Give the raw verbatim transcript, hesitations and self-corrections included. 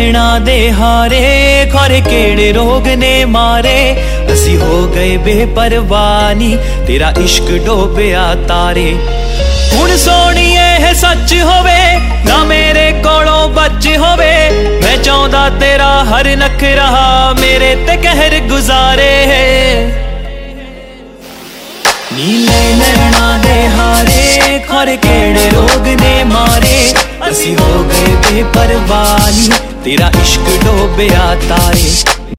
नैना दे हारे खौरे केड़े रोग ने मारे, असी हो गए बेपरवानी तेरा इश्क डोबिया तारे। हुण सोहणीए है सच होवे ना मेरे कोलों बच होवे, मैं चाहता तेरा हर नखरा मेरे ते कहर गुजारे। नीले नैना दे हारे खौरे केड़े रोग ने मारे, असी हो गए बेपरवानी तेरा इश्क डोबिया तारे।